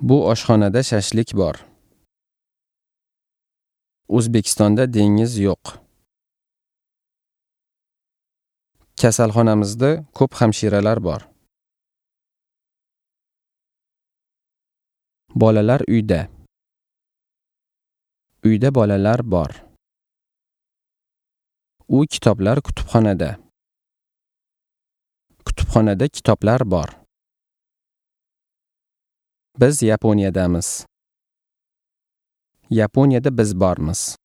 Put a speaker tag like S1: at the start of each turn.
S1: Bu oshxonada shashlik bor. O'zbekistonda dengiz yo'q. Kasalxonamizda ko'p hamshiralar bor. Bolalar uyda. Uyda bolalar bor. U kitoblar kutubxonada. Kutubxonada kitoblar bor. Biz Yaponiyadamiz. Yaponiyada biz bormiz.